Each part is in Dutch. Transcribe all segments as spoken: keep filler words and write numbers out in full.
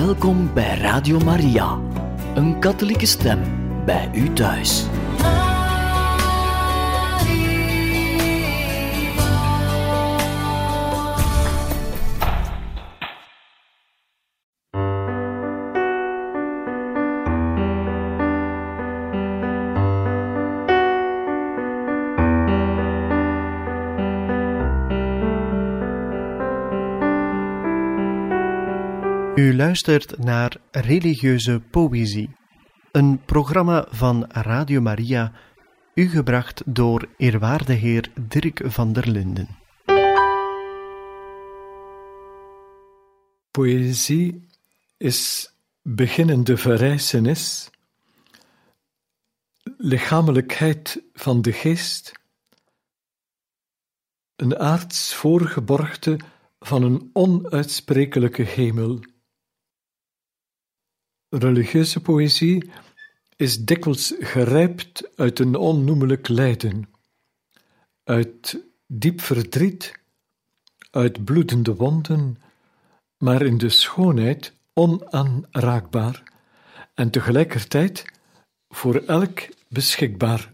Welkom bij Radio Maria, een katholieke stem bij u thuis. U luistert naar Religieuze Poëzie, een programma van Radio Maria, u gebracht door eerwaarde heer Dirk van der Linden. Poëzie is beginnende verrijzenis, lichamelijkheid van de geest, een aards voorgeborgte van een onuitsprekelijke hemel. Religieuze poëzie is dikwijls gerijpt uit een onnoemelijk lijden, uit diep verdriet, uit bloedende wonden, maar in de schoonheid onaanraakbaar en tegelijkertijd voor elk beschikbaar.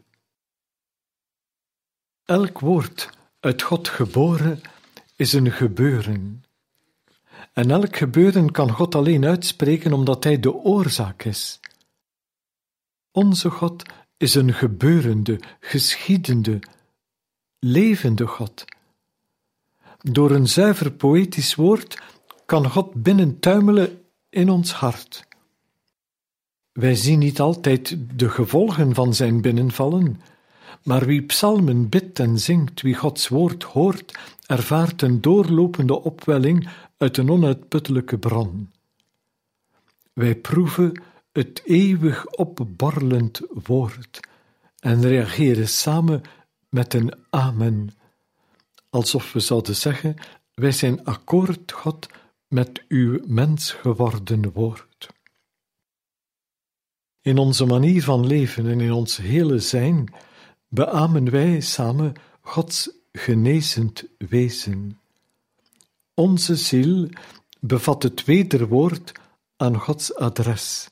Elk woord uit God geboren is een gebeuren. En elk gebeuren kan God alleen uitspreken omdat Hij de oorzaak is. Onze God is een gebeurende, geschiedende, levende God. Door een zuiver poëtisch woord kan God binnentuimelen in ons hart. Wij zien niet altijd de gevolgen van zijn binnenvallen, maar wie psalmen bidt en zingt, wie Gods woord hoort, ervaart een doorlopende opwelling uit een onuitputtelijke bron. Wij proeven het eeuwig opborrelend woord en reageren samen met een amen, alsof we zouden zeggen, wij zijn akkoord, God, met uw mens geworden woord. In onze manier van leven en in ons hele zijn beamen wij samen Gods genezend wezen. Onze ziel bevat het wederwoord aan Gods adres.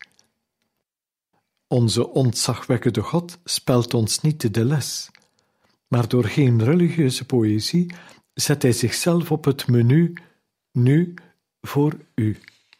Onze ontzagwekkende God spelt ons niet de les, maar door geen religieuze poëzie zet hij zichzelf op het menu, nu voor u.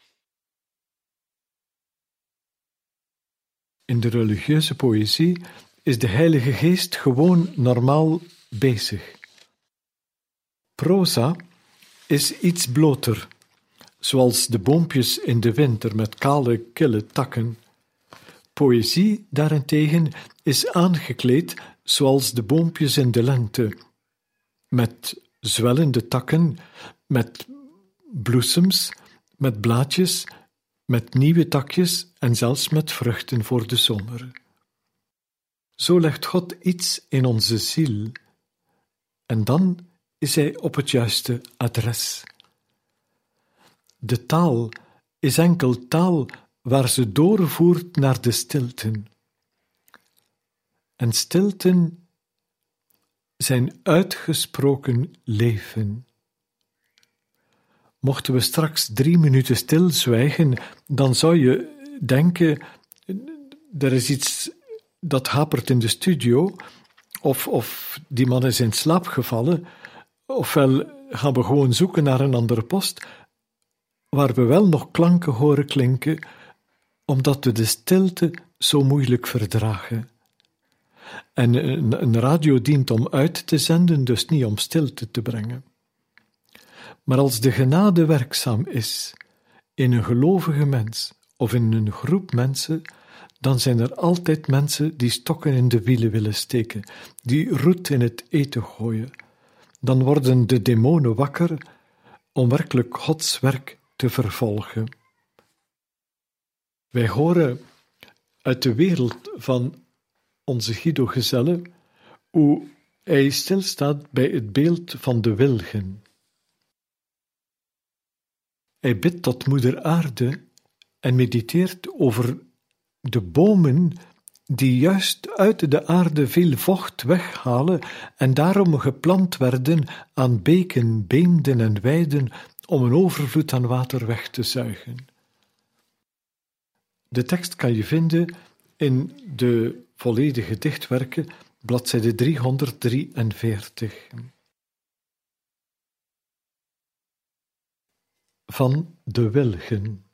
In de religieuze poëzie is de Heilige Geest gewoon normaal bezig. Proza is iets bloter, zoals de boompjes in de winter met kale, kille takken. Poëzie daarentegen is aangekleed zoals de boompjes in de lente, met zwellende takken, met bloesems, met blaadjes, met nieuwe takjes en zelfs met vruchten voor de zomer. Zo legt God iets in onze ziel en dan is hij op het juiste adres. De taal is enkel taal waar ze doorvoert naar de stilten. En stilten zijn uitgesproken leven. Mochten we straks drie minuten stilzwijgen, dan zou je denken, er is iets dat hapert in de studio, of, of die man is in slaap gevallen, ofwel gaan we gewoon zoeken naar een andere post, waar we wel nog klanken horen klinken, omdat we de stilte zo moeilijk verdragen. En een, een radio dient om uit te zenden, dus niet om stilte te brengen. Maar als de genade werkzaam is in een gelovige mens of in een groep mensen, dan zijn er altijd mensen die stokken in de wielen willen steken, die roet in het eten gooien. Dan worden de demonen wakker om werkelijk Gods werk te vervolgen. Wij horen uit de wereld van onze Guido Gezelle hoe hij stilstaat bij het beeld van de wilgen. Hij bidt tot moeder aarde en mediteert over de bomen die juist uit de aarde veel vocht weghalen en daarom geplant werden aan beken, beemden en weiden om een overvloed aan water weg te zuigen. De tekst kan je vinden in de volledige dichtwerken, bladzijde driehonderddrieënveertig. Van de wilgen.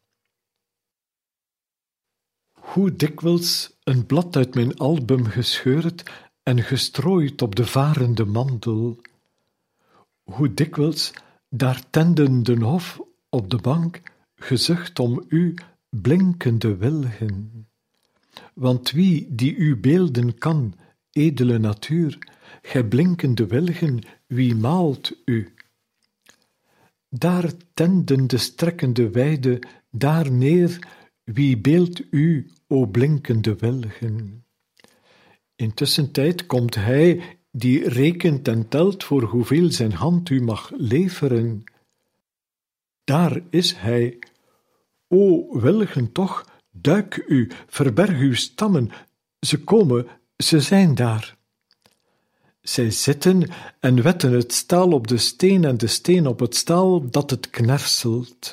Hoe dikwijls een blad uit mijn album gescheurd en gestrooid op de varende mandel. Hoe dikwijls daar tenden den hof op de bank gezucht om u blinkende wilgen. Want wie die u beelden kan, edele natuur, gij blinkende wilgen, wie maalt u? Daar tenden de strekkende weide, daar neer, wie beeldt u, o blinkende wilgen? Intussen tijd komt hij, die rekent en telt voor hoeveel zijn hand u mag leveren. Daar is hij. O wilgen toch, duik u, verberg uw stammen, ze komen, ze zijn daar. Zij zitten en wetten het staal op de steen en de steen op het staal, dat het knerselt.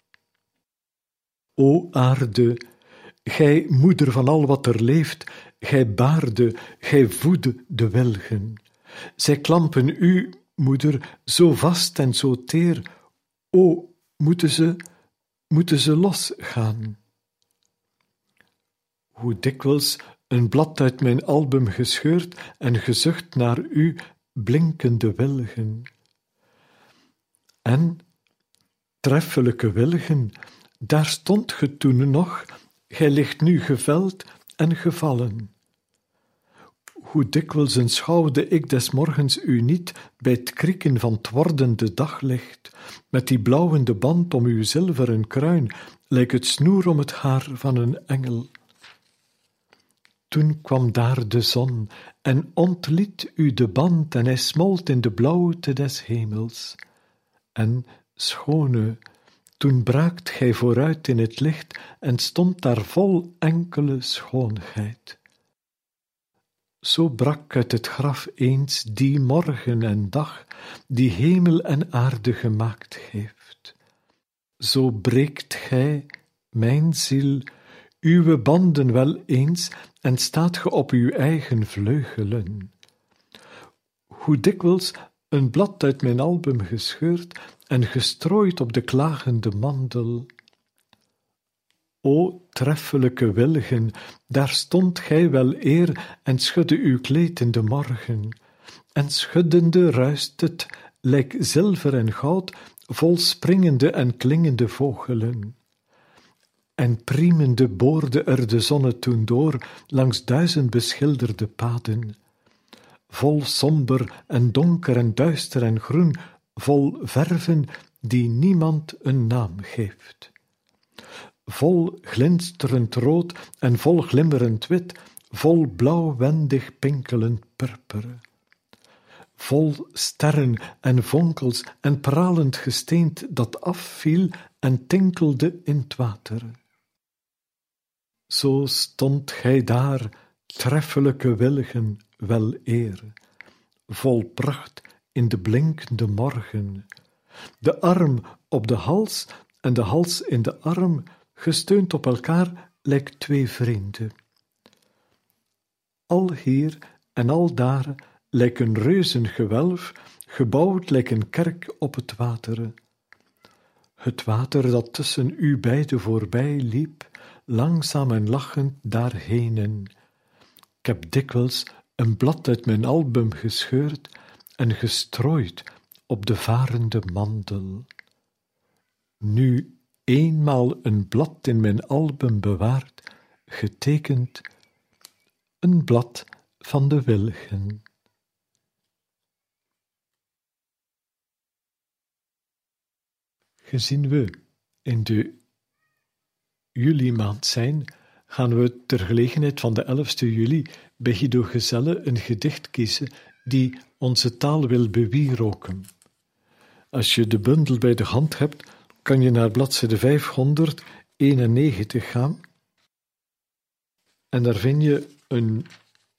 O aarde, gij moeder van al wat er leeft, gij baarde, gij voedde de wilgen. Zij klampen u, moeder, zo vast en zo teer. O, moeten ze, moeten ze losgaan? Hoe dikwijls een blad uit mijn album gescheurd en gezucht naar u, blinkende wilgen. En, treffelijke wilgen, daar stond ge toen nog, gij ligt nu geveld en gevallen. Hoe dikwijls schouwde ik des morgens u niet bij het krieken van het wordende daglicht, met die blauwende band om uw zilveren kruin, lijkt het snoer om het haar van een engel. Toen kwam daar de zon en ontliet u de band en hij smolt in de blauwte des hemels. En, schone, toen braakt gij vooruit in het licht en stond daar vol enkele schoonheid. Zo brak uit het graf eens die morgen en dag, die hemel en aarde gemaakt heeft. Zo breekt gij, mijn ziel, uwe banden wel eens en staat ge op uw eigen vleugelen. Hoe dikwijls een blad uit mijn album gescheurd en gestrooid op de klagende mandel. O treffelijke wilgen, daar stond gij wel eer en schudde uw kleed in de morgen, en schuddende ruist het, lijk zilver en goud, vol springende en klingende vogelen. En priemende boorde er de zonne toen door, langs duizend beschilderde paden, vol somber en donker en duister en groen, vol verven die niemand een naam geeft. Vol glinsterend rood en vol glimmerend wit, vol blauwwendig pinkelend purper. Vol sterren en vonkels en pralend gesteent dat afviel en tinkelde in het water. Zo stond gij daar, treffelijke wilgen, wel eer, vol pracht in de blinkende morgen, de arm op de hals en de hals in de arm, gesteund op elkaar, lijkt twee vrienden. Al hier en al daar lijkt een reuzengewelf, gebouwd lijkt een kerk op het water. Het water dat tussen u beiden voorbij liep, langzaam en lachend daarhenen. Ik heb dikwijls een blad uit mijn album gescheurd en gestrooid op de varende mandel. Nu eenmaal een blad in mijn album bewaard, getekend een blad van de wilgen. Gezien we in de juli-maand zijn, gaan we ter gelegenheid van de elfste juli bij Guido Gezelle een gedicht kiezen die onze taal wil bewieroken. Als je de bundel bij de hand hebt, kan je naar bladzijde vijfhonderdeenennegentig gaan en daar vind je een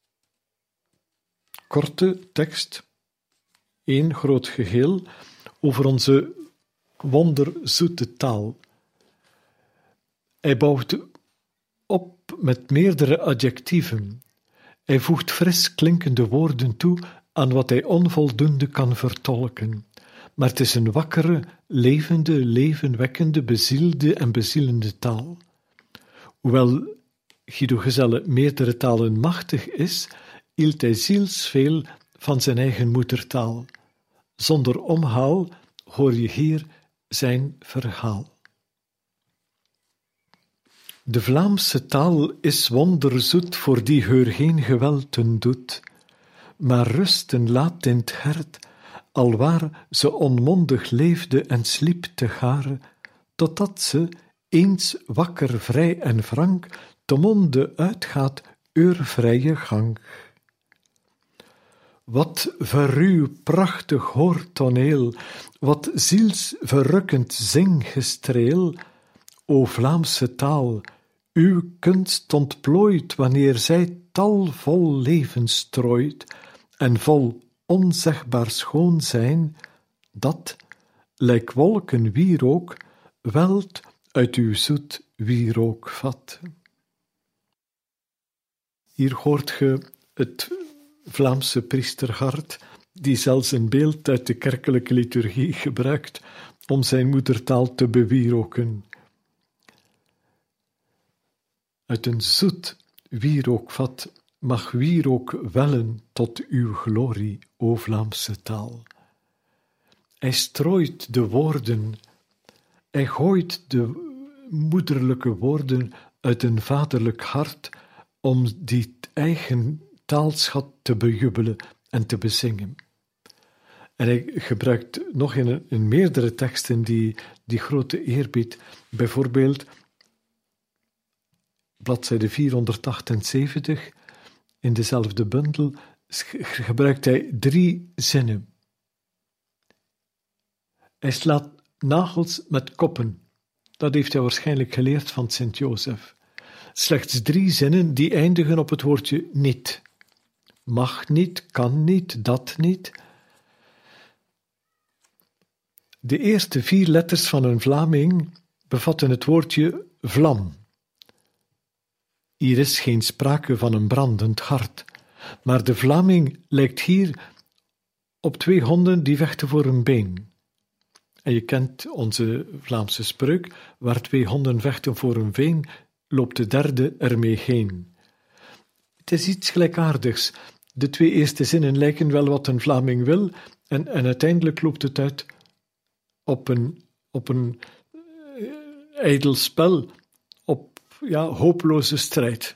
korte tekst, één groot geheel, over onze wonderzoete taal. Hij bouwt op met meerdere adjectieven. Hij voegt fris klinkende woorden toe aan wat hij onvoldoende kan vertolken. Maar het is een wakkere, levende, levenwekkende, bezielde en bezielende taal. Hoewel Guido Gezelle meerdere talen machtig is, hield hij zielsveel van zijn eigen moedertaal. Zonder omhaal hoor je hier zijn verhaal. De Vlaamse taal is wonderzoet voor die heur geen gewelten doet, maar rusten laat in het hert, alwaar ze onmondig leefde en sliep te gare, totdat ze, eens wakker, vrij en frank, te monde uitgaat eur vrije gang. Wat verruw prachtig hoortoneel, wat zielsverrukkend zinggestreel, o Vlaamse taal, uw kunst ontplooit wanneer zij talvol leven strooit en vol onzegbaar schoon zijn, dat, lijk wolken wierook, welt uit uw zoet wierookvat. Hier hoort ge het Vlaamse priesterhart, die zelfs een beeld uit de kerkelijke liturgie gebruikt om zijn moedertaal te bewieroken. Uit een zoet wierookvat mag wierook wellen tot uw glorie, o Vlaamse taal. Hij strooit de woorden, hij gooit de moederlijke woorden uit een vaderlijk hart om die eigen taalschat te bejubelen en te bezingen. En hij gebruikt nog in, een, in meerdere teksten die, die grote eerbied, bijvoorbeeld bladzijde vierhonderdachtenzeventig, in dezelfde bundel, gebruikt hij drie zinnen. Hij slaat nagels met koppen. Dat heeft hij waarschijnlijk geleerd van Sint-Jozef. Slechts drie zinnen die eindigen op het woordje niet. Mag niet, kan niet, dat niet. De eerste vier letters van een Vlaming bevatten het woordje vlam. Hier is geen sprake van een brandend hart, maar de Vlaming lijkt hier op twee honden die vechten voor een been. En je kent onze Vlaamse spreuk, waar twee honden vechten voor een veen, loopt de derde ermee heen. Het is iets gelijkaardigs. De twee eerste zinnen lijken wel wat een Vlaming wil, en, en uiteindelijk loopt het uit op een, op een uh, ijdel spel, op ja, hopeloze strijd.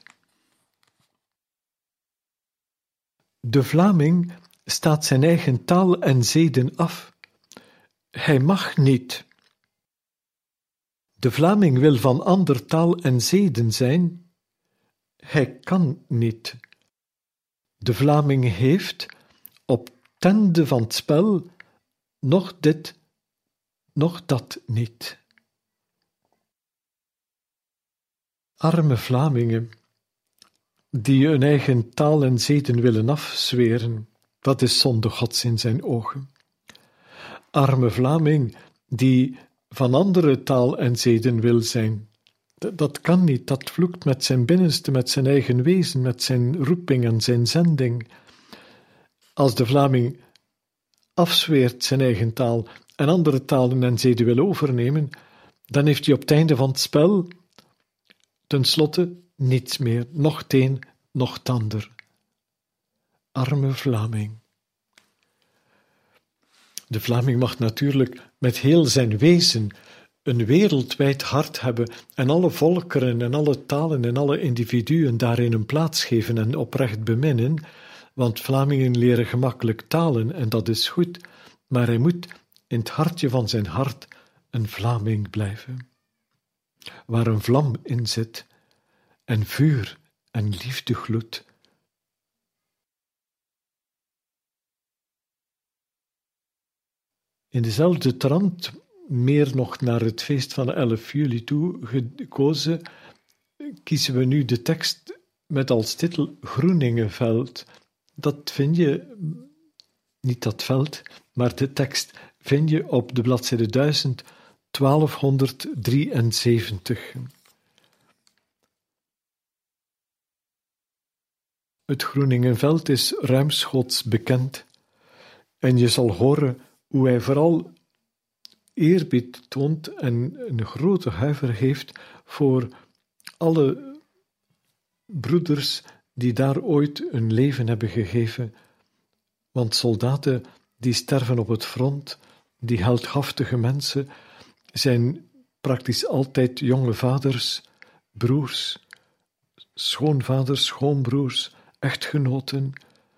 De Vlaming staat zijn eigen taal en zeden af. Hij mag niet. De Vlaming wil van ander taal en zeden zijn. Hij kan niet. De Vlaming heeft, op tende van het spel, nog dit, nog dat niet. Arme Vlamingen, die hun eigen taal en zeden willen afzweren, dat is zonde Gods in zijn ogen. Arme Vlaming, die van andere taal en zeden wil zijn, dat, dat kan niet, dat vloekt met zijn binnenste, met zijn eigen wezen, met zijn roeping en zijn zending. Als de Vlaming afzweert zijn eigen taal en andere talen en zeden wil overnemen, dan heeft hij op het einde van het spel tenslotte niets meer, nog het een, nog het ander. Arme Vlaming. De Vlaming mag natuurlijk met heel zijn wezen een wereldwijd hart hebben en alle volkeren en alle talen en alle individuen daarin een plaats geven en oprecht beminnen, want Vlamingen leren gemakkelijk talen en dat is goed, maar hij moet in het hartje van zijn hart een Vlaming blijven. Waar een vlam in zit en vuur en liefde gloedt. In dezelfde trant, meer nog naar het feest van de elf juli toe gekozen, kiezen we nu de tekst met als titel Groeningenveld. Dat vind je, niet dat veld, maar de tekst vind je op de bladzijde duizend twaalfhonderddrieënzeventig. Het Groeningenveld is ruimschoots bekend en je zal horen hoe hij vooral eerbied toont en een grote huiver heeft voor alle broeders die daar ooit hun leven hebben gegeven. Want soldaten die sterven op het front, die heldhaftige mensen, zijn praktisch altijd jonge vaders, broers, schoonvaders, schoonbroers, echtgenoten.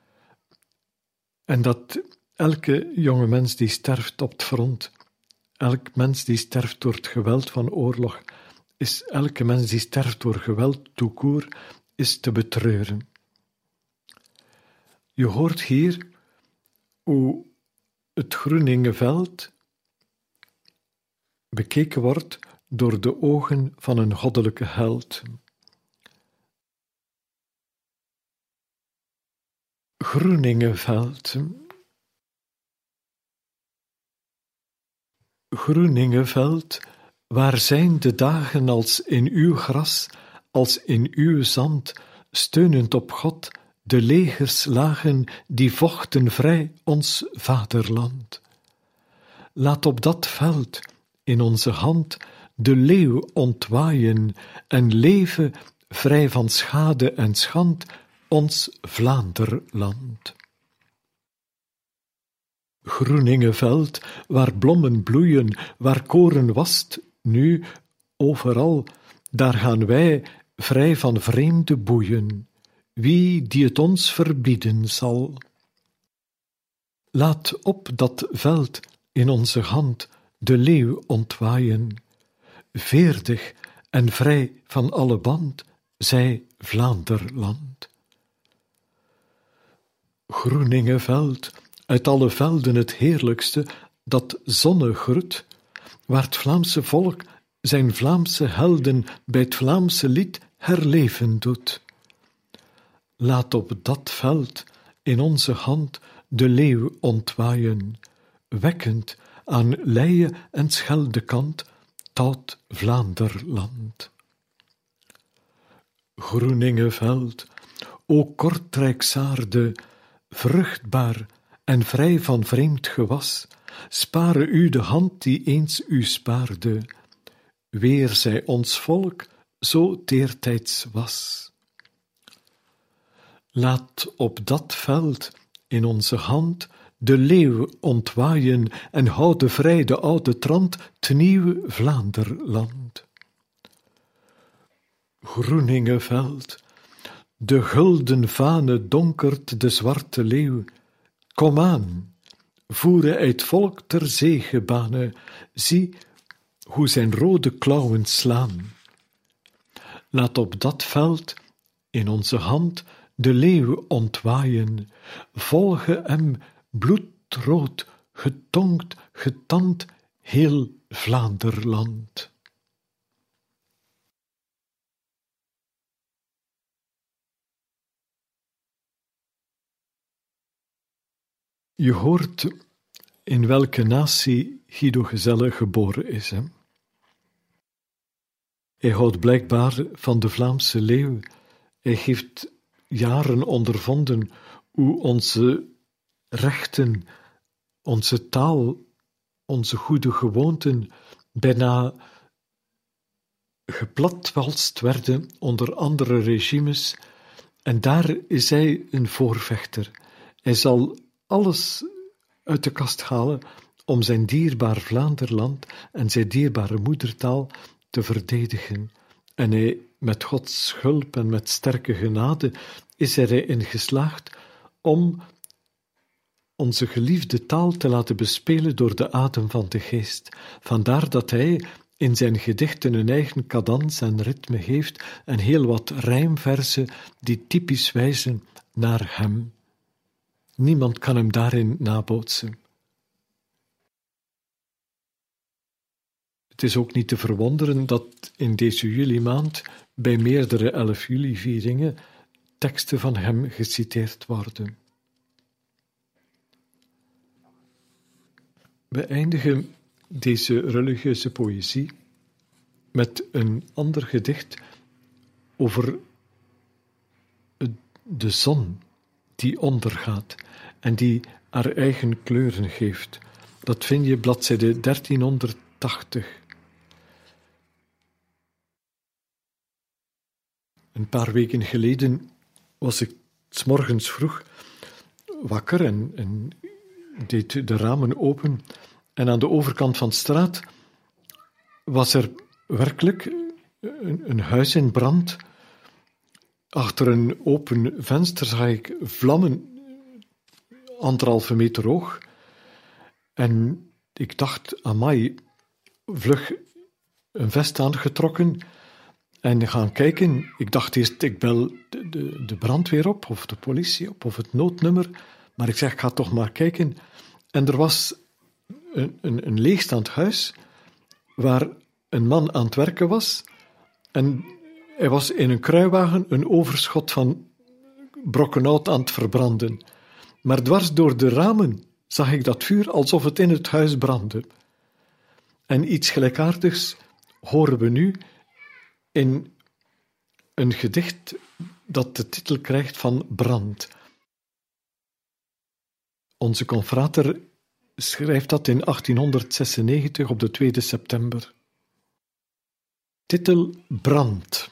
En dat elke jonge mens die sterft op het front, elk mens die sterft door het geweld van oorlog, is elke mens die sterft door geweld tout court, is te betreuren. Je hoort hier hoe het Groeningenveld bekeken wordt door de ogen van een goddelijke held. Groeningenveld. Groeningenveld, waar zijn de dagen als in uw gras, als in uw zand, steunend op God, de legers lagen die vochten vrij ons vaderland. Laat op dat veld in onze hand de leeuw ontwaaien en leven vrij van schade en schand ons Vlaanderland. Groeningenveld, waar blommen bloeien, waar koren wast, nu overal, daar gaan wij vrij van vreemde boeien, wie die het ons verbieden zal. Laat op dat veld in onze hand de leeuw ontwaaien, veerdig en vrij van alle band, zij Vlaanderland. Groeningenveld, uit alle velden het heerlijkste, dat zonnegroet, waar het Vlaamse volk zijn Vlaamse helden bij het Vlaamse lied herleven doet. Laat op dat veld in onze hand de leeuw ontwaaien, wekkend aan Leie en Scheldekant tot Vlaanderland. Groeningenveld, o Kortrijksaarde, vruchtbaar en vrij van vreemd gewas, spare u de hand die eens u spaarde, weer zij ons volk zo teertijds was. Laat op dat veld in onze hand de leeuw ontwaaien en houden vrij de oude trant t nieuwe Vlaanderland. Groeningenveld, de gulden vane donkert de zwarte leeuw. Kom aan, voere het volk ter zegebane, zie hoe zijn rode klauwen slaan. Laat op dat veld in onze hand de leeuw ontwaaien, volge hem bloedrood, getonkt, getand, heel Vlaanderland. Je hoort in welke natie Guido Gezelle geboren is. Hè? Hij houdt blijkbaar van de Vlaamse leeuw. Hij heeft jaren ondervonden hoe onze rechten, onze taal, onze goede gewoonten bijna geplatwalst werden onder andere regimes. En daar is hij een voorvechter. Hij zal alles uit de kast halen om zijn dierbaar Vlaanderland en zijn dierbare moedertaal te verdedigen. En hij, met Gods hulp en met sterke genade, is er erin geslaagd om onze geliefde taal te laten bespelen door de adem van de geest. Vandaar dat hij in zijn gedichten een eigen cadans en ritme heeft en heel wat rijmverzen die typisch wijzen naar hem. Niemand kan hem daarin nabootsen. Het is ook niet te verwonderen dat in deze juli-maand bij meerdere elf juli-vieringen teksten van hem geciteerd worden. We eindigen deze religieuze poëzie met een ander gedicht over de zon die ondergaat en die haar eigen kleuren geeft. Dat vind je bladzijde dertienhonderdtachtig. Een paar weken geleden was ik 's morgens vroeg wakker en, en deed de ramen open. En aan de overkant van de straat was er werkelijk een, een huis in brand. Achter een open venster zag ik vlammen, anderhalve meter hoog. En ik dacht, amai, vlug een vest aangetrokken en gaan kijken. Ik dacht eerst, ik bel de, de, de brandweer op, of de politie op, of het noodnummer. Maar ik zeg, ik ga toch maar kijken. En er was een, een, een leegstaand huis waar een man aan het werken was. En hij was in een kruiwagen een overschot van brokken hout aan het verbranden. Maar dwars door de ramen zag ik dat vuur alsof het in het huis brandde. En iets gelijkaardigs horen we nu in een gedicht dat de titel krijgt van Brand. Onze confrater schrijft dat in achttienhonderdzesennegentig op de tweede september. Titel Brand.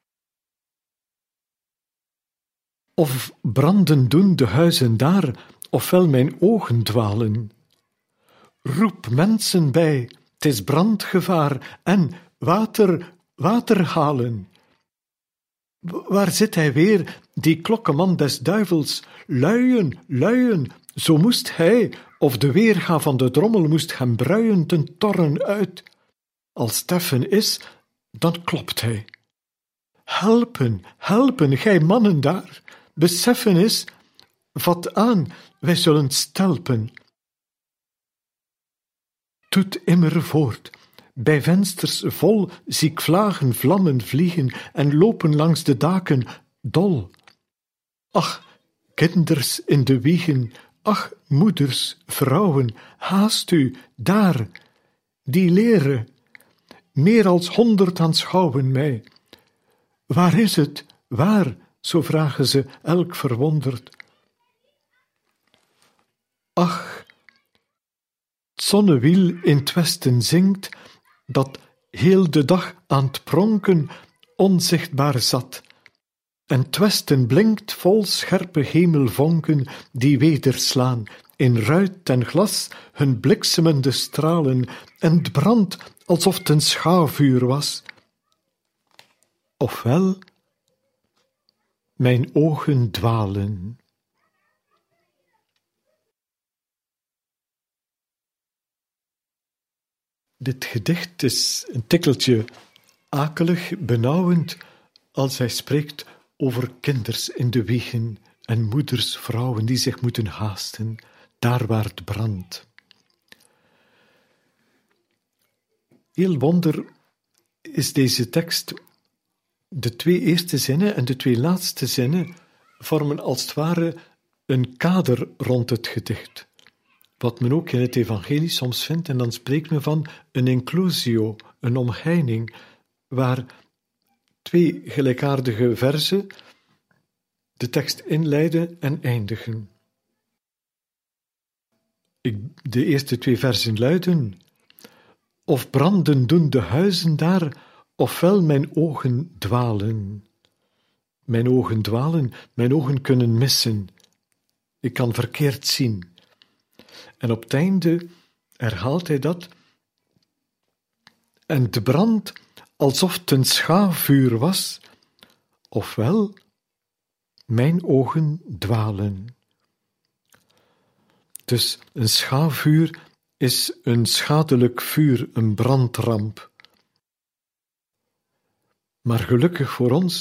Of branden doen de huizen daar, ofwel mijn ogen dwalen. Roep mensen bij, 't is brandgevaar, en water, water halen. Waar zit hij weer, die klokkeman des duivels? Luien, luien, zo moest hij, of de weerga van de drommel moest hem bruien ten torren uit. Als Steffen is, dan klopt hij. Helpen, helpen, gij mannen daar, beseffen is, vat aan, wij zullen stelpen. Toet immer voort. Bij vensters vol zie ik vlagen vlammen vliegen en lopen langs de daken dol. Ach, kinders in de wiegen, ach, moeders, vrouwen, haast u, daar, die leren. Meer als honderd aanschouwen mij. Waar is het, waar, zo vragen ze elk verwonderd. Ach, het zonnewiel in het westen zingt, dat heel de dag aan het pronken onzichtbaar zat. En 't westen blinkt vol scherpe hemelvonken die wederslaan in ruit en glas hun bliksemende stralen, en 't brandt alsof 't een schaafvuur was. Ofwel, mijn ogen dwalen. Dit gedicht is een tikkeltje akelig, benauwend, als hij spreekt over kinders in de wiegen en moeders, vrouwen die zich moeten haasten, daar waar het brandt. Heel wonder is deze tekst. De twee eerste zinnen en de twee laatste zinnen vormen als het ware een kader rond het gedicht. Wat men ook in het evangelie soms vindt, en dan spreekt men van een inclusio, een omheining, waar twee gelijkaardige verzen de tekst inleiden en eindigen. Ik, de eerste twee versen luiden: of branden doen de huizen daar, ofwel mijn ogen dwalen. Mijn ogen dwalen, mijn ogen kunnen missen. Ik kan verkeerd zien. En op het einde herhaalt hij dat. En de brand alsof het een schaafvuur was, ofwel mijn ogen dwalen. Dus een schaafvuur is een schadelijk vuur, een brandramp. Maar gelukkig voor ons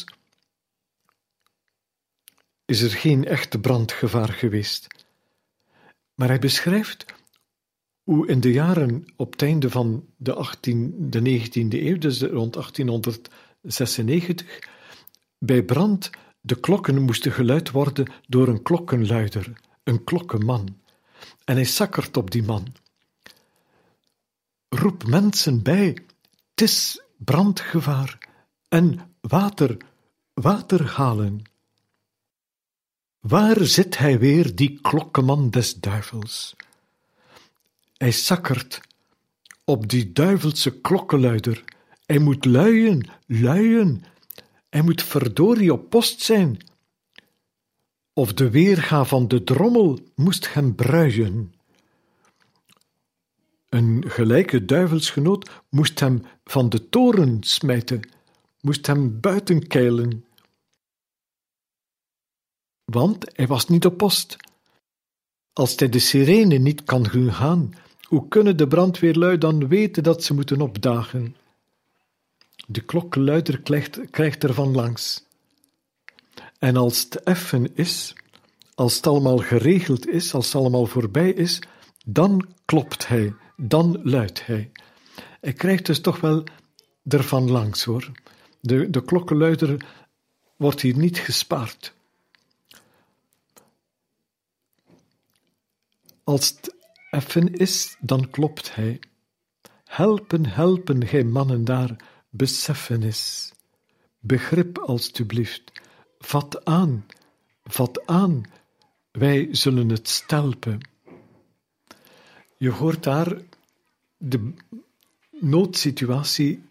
is er geen echte brandgevaar geweest. Maar hij beschrijft hoe in de jaren op het einde van de, achttiende, de negentiende eeuw, dus rond achttienhonderdzesennegentig, bij brand de klokken moesten geluid worden door een klokkenluider, een klokkenman. En hij sakkert op die man. Roep mensen bij, 't is brandgevaar, en water, water halen. Waar zit hij weer, die klokkeman des duivels? Hij sakkert op die duivelse klokkenluider. Hij moet luien, luien. Hij moet verdorie op post zijn. Of de weerga van de drommel moest hem bruien. Een gelijke duivelsgenoot moest hem van de toren smijten, moest hem buiten keilen. Want hij was niet op post. Als hij de sirene niet kan gaan, hoe kunnen de brandweerlui dan weten dat ze moeten opdagen? De klokkenluider krijgt, krijgt er van langs. En als het effen is, als het allemaal geregeld is, als het allemaal voorbij is, dan klopt hij, dan luidt hij. Hij krijgt dus toch wel ervan langs, hoor. De, de klokkenluider wordt hier niet gespaard. Als het effen is, dan klopt hij. Helpen, helpen, gij mannen daar, beseffenis. Begrip, alstublieft. Vat aan, vat aan, wij zullen het stelpen. Je hoort daar de noodsituatie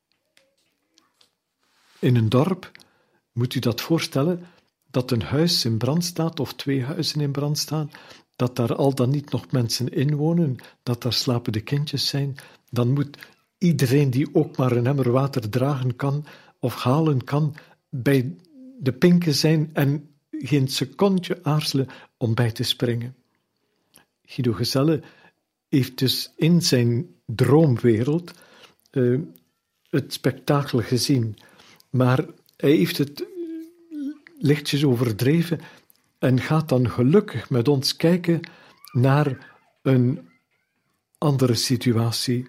in een dorp. Moet u dat voorstellen, dat een huis in brand staat of twee huizen in brand staan, dat daar al dan niet nog mensen in wonen, dat daar slapende kindjes zijn, dan moet iedereen die ook maar een emmer water dragen kan of halen kan, bij de pinken zijn en geen secondje aarzelen om bij te springen. Guido Gezelle heeft dus in zijn droomwereld uh, het spektakel gezien, maar hij heeft het lichtjes overdreven en gaat dan gelukkig met ons kijken naar een andere situatie.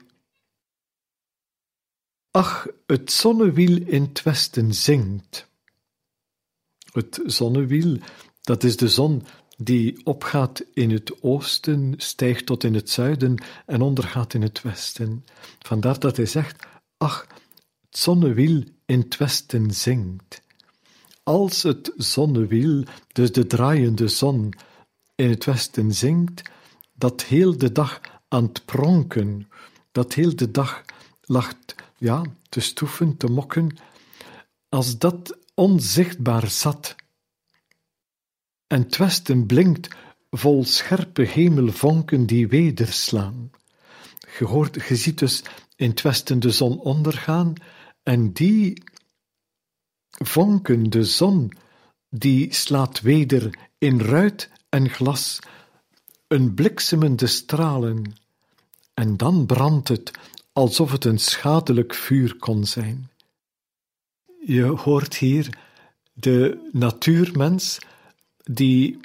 Ach, het zonnewiel in 't westen zingt. Het zonnewiel, dat is de zon die opgaat in het oosten, stijgt tot in het zuiden en ondergaat in het westen. Vandaar dat hij zegt, ach, het zonnewiel in 't westen zingt. Als het zonnewiel, dus de draaiende zon, in het westen zingt, dat heel de dag aan het pronken, dat heel de dag lacht, ja, te stoeven, te mokken, als dat onzichtbaar zat, en 't westen blinkt vol scherpe hemelvonken die wederslaan. Je hoort, je ziet dus in 't westen de zon ondergaan, en die vonken, de zon, die slaat weder in ruit en glas een bliksemende stralen, en dan brandt het alsof het een schadelijk vuur kon zijn. Je hoort hier de natuurmens die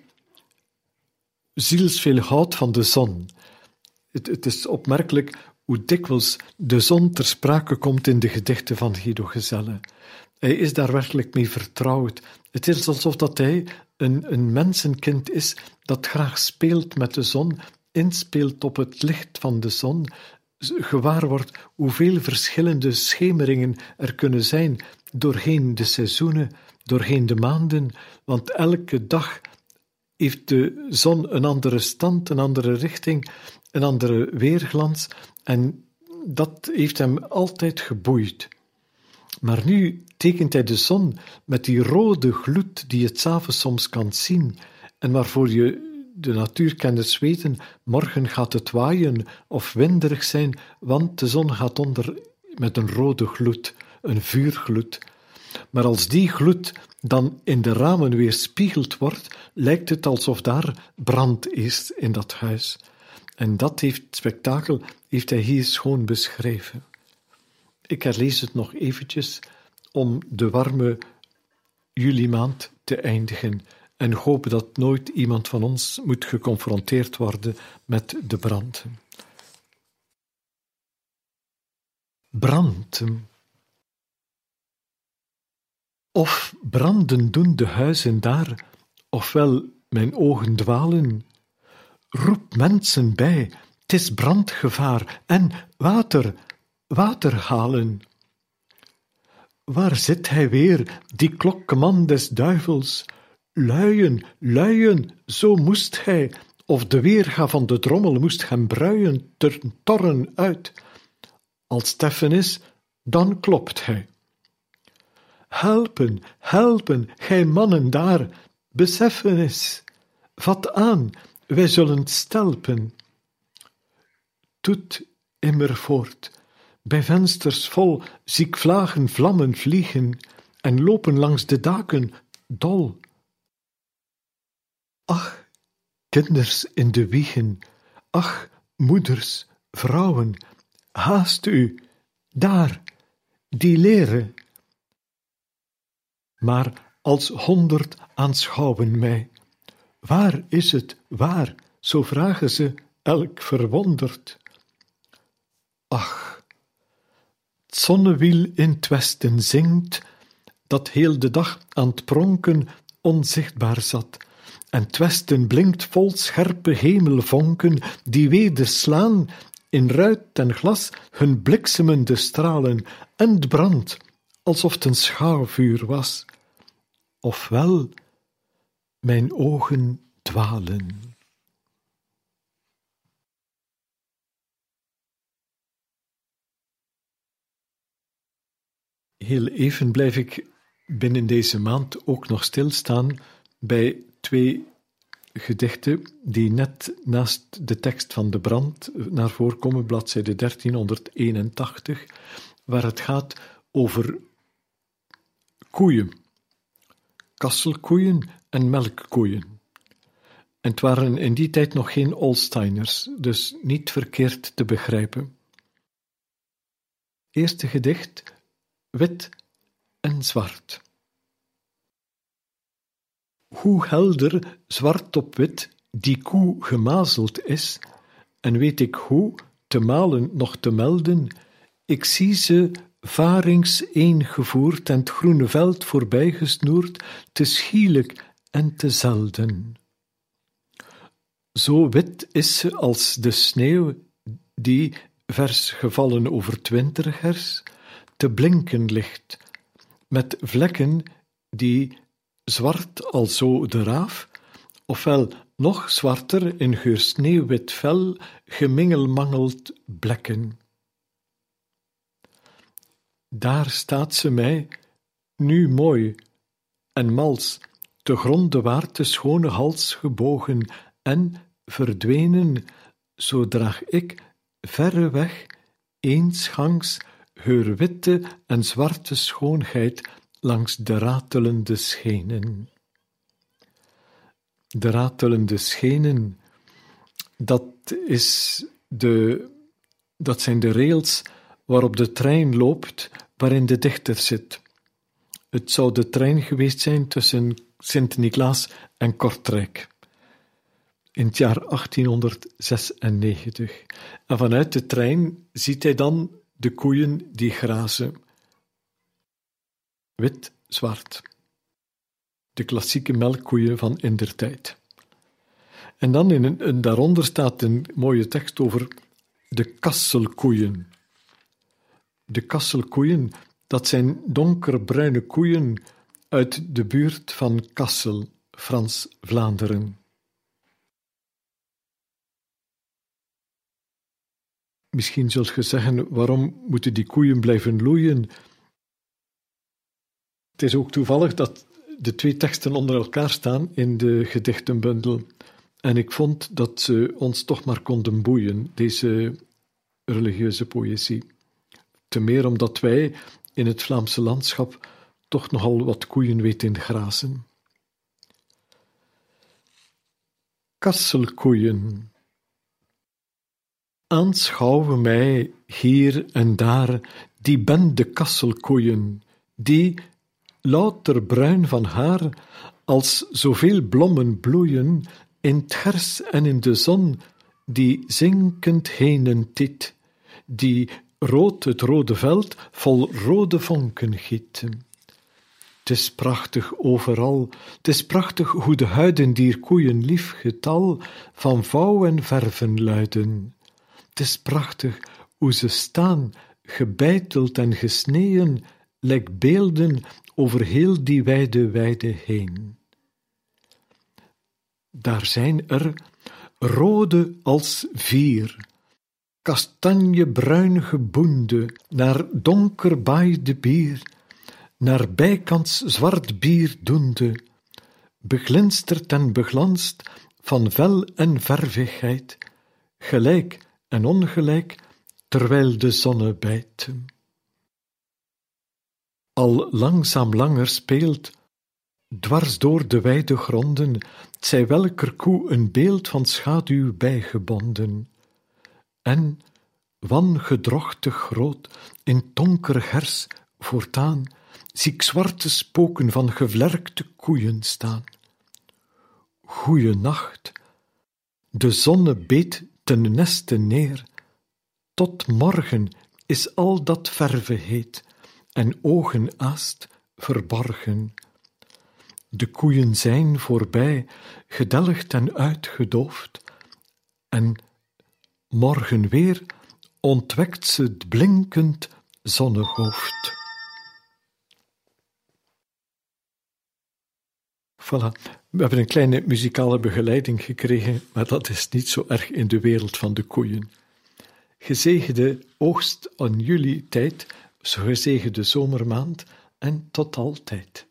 zielsveel houdt van de zon. Het, het is opmerkelijk hoe dikwijls de zon ter sprake komt in de gedichten van Guido Gezelle. Hij is daar werkelijk mee vertrouwd. Het is alsof dat hij een, een mensenkind is dat graag speelt met de zon, inspeelt op het licht van de zon, gewaar wordt hoeveel verschillende schemeringen er kunnen zijn doorheen de seizoenen, doorheen de maanden, want elke dag heeft de zon een andere stand, een andere richting, een andere weerglans, en dat heeft hem altijd geboeid. Maar nu tekent hij de zon met die rode gloed die je 's avonds soms kan zien en waarvoor je de natuurkenners weten, morgen gaat het waaien of winderig zijn, want de zon gaat onder met een rode gloed, een vuurgloed. Maar als die gloed dan in de ramen weerspiegeld wordt, lijkt het alsof daar brand is in dat huis. En dat heeft, het spektakel heeft hij hier schoon beschreven. Ik herlees het nog eventjes om de warme julimaand te eindigen en hoop dat nooit iemand van ons moet geconfronteerd worden met de brand. Brand. Of branden doen de huizen daar, ofwel mijn ogen dwalen. Roep mensen bij, 't is brandgevaar, en water, water halen. Waar zit hij weer, die klokkeman des duivels? Luien, luien, zo moest hij, of de weerga van de drommel moest hem bruien, ter torren uit. Als Steffen is, dan klopt hij. Helpen, helpen, gij mannen daar, beseffen eens. Vat aan, wij zullen stelpen. Toet immer voort. Bij vensters vol zie ik vlagen vlammen vliegen en lopen langs de daken dol. Ach, kinders in de wiegen, ach, moeders, vrouwen, haast u, daar, die leren. Maar als honderd aanschouwen mij. Waar is het, waar, zo vragen ze, elk verwonderd. Ach, het zonnewiel in 't westen zingt, dat heel de dag aan 't pronken onzichtbaar zat, en 't westen blinkt vol scherpe hemelvonken, die wederslaan in ruit en glas hun bliksemende stralen, en 't brandt, alsof 't een schouwvuur was. Ofwel, mijn ogen dwalen. Heel even blijf ik binnen deze maand ook nog stilstaan bij twee gedichten die net naast de tekst van de brand naar voren komen, bladzijde dertienhonderdeenentachtig, waar het gaat over koeien, kasselkoeien en melkkoeien. En het waren in die tijd nog geen Holsteiners, dus niet verkeerd te begrijpen. Eerste gedicht, wit en zwart. Hoe helder, zwart op wit, die koe gemazeld is, en weet ik hoe, te malen nog te melden, ik zie ze varings eengevoerd en 't groene veld voorbijgesnoerd, te schielijk en te zelden. Zo wit is ze als de sneeuw, die, vers gevallen over 't wintergers, te blinken ligt, met vlekken die, zwart alzo de raaf, ofwel nog zwarter in geur sneeuwwit vel, gemingelmangeld blekken. Daar staat ze mij, nu mooi en mals, te gronde waard de schone hals gebogen, en verdwenen, zo draag ik verreweg eensgangs heur witte en zwarte schoonheid langs de ratelende schenen. De ratelende schenen, dat, is de, dat zijn de rails waarop de trein loopt waarin de dichter zit. Het zou de trein geweest zijn tussen Sint-Niklaas en Kortrijk in het jaar achttienhonderdzesennegentig. En vanuit de trein ziet hij dan de koeien die grazen. Wit, zwart. De klassieke melkkoeien van indertijd. En dan in een, een, daaronder staat een mooie tekst over de kasselkoeien. De kasselkoeien, dat zijn donkerbruine koeien uit de buurt van Kassel, Frans-Vlaanderen. Misschien zult je zeggen, waarom moeten die koeien blijven loeien? Het is ook toevallig dat de twee teksten onder elkaar staan in de gedichtenbundel. En ik vond dat ze ons toch maar konden boeien, deze religieuze poëzie. Te meer omdat wij in het Vlaamse landschap toch nogal wat koeien weten grazen. Kasselkoeien. Aanschouwen mij hier en daar die bende kasselkoeien, die, louter bruin van haar, als zoveel blommen bloeien, in 't gers en in de zon, die zinkend henen tiet, die rood het rode veld vol rode vonken gieten. 'T is prachtig overal, 't is prachtig hoe de huiden dier koeien lief getal van vouw en verven luiden. 'T is prachtig hoe ze staan, gebeiteld en gesneeën, lijk beelden over heel die wijde weide heen. Daar zijn er rode als vier, kastanjebruin geboende, naar donker baaide bier, naar bijkants zwart bier doende, beglinsterd en beglanst van vel en vervigheid, gelijk en ongelijk, terwijl de zonne bijt. Al langzaam langer speelt, dwars door de wijde gronden, zij welker koe een beeld van schaduw bijgebonden, en, wangedrochtig groot, in donker gers voortaan, zie ik zwarte spoken van gevlerkte koeien staan. Goeie nacht, de zonne beet ten neste neer, tot morgen is al dat verve heet, en ogen aast verborgen. De koeien zijn voorbij, gedelgd en uitgedoofd, en morgen weer ontwekt ze het blinkend zonnehoofd. Voilà, we hebben een kleine muzikale begeleiding gekregen, maar dat is niet zo erg in de wereld van de koeien. Gezegende oogst aan jullie tijd, gezegende zomermaand en tot altijd.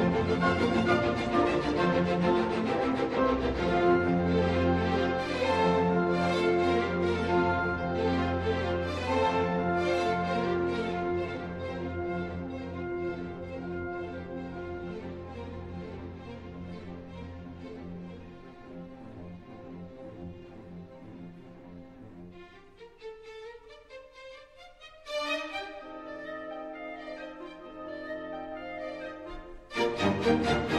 Thank you.